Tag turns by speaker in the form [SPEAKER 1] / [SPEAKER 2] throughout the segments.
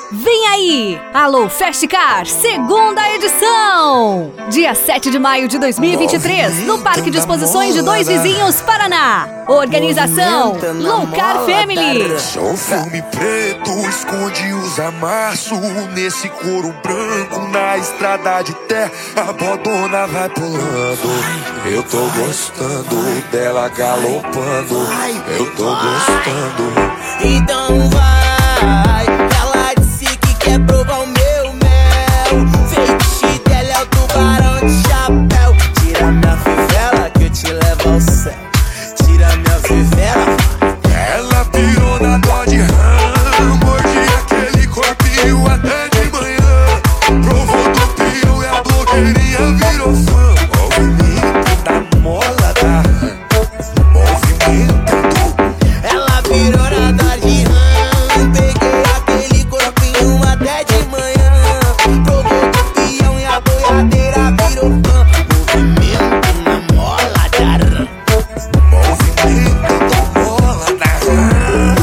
[SPEAKER 1] Vem aí, Alô Festcar, segunda edição! Dia 7 de maio de 2023, no Parque de Exposições de Dois Vizinhos, Paraná. Organização Loucar Family.
[SPEAKER 2] Só um filme preto esconde os amassos nesse couro branco na estrada de terra. A bodona vai pulando. Eu tô gostando dela galopando. Eu tô gostando.
[SPEAKER 3] Então vai. Ela disse que quer provar o meu mel. Fetiche dela é o tubarão de chapéu. Tira minha fivela que eu te levo ao céu. Tira minha fivela.
[SPEAKER 2] Ela pirou na dó de rã. Mordi aquele corpinho até de manhã. Provou do pio e a blogueirinha virou fã. Movimento da mola da rã. Movimento do...
[SPEAKER 3] Ela virou na dó de rã. Peguei aquele corpinho até de manhã. Provou do pião e a boiadeira virou fã. Movimento na mola da rã.
[SPEAKER 2] Movimento da mola da rã.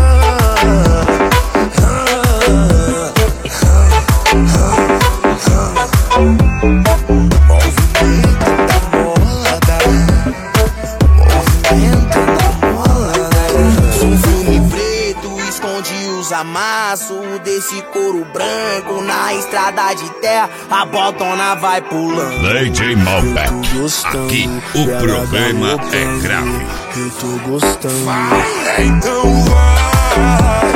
[SPEAKER 3] Um filme preto esconde os amassos desse couro branco na estrada de terra. A bodona vai pulando.
[SPEAKER 4] DJ Malbec. Aqui o problema é grave.
[SPEAKER 3] Eu tô gostando.
[SPEAKER 2] Vai, então vai.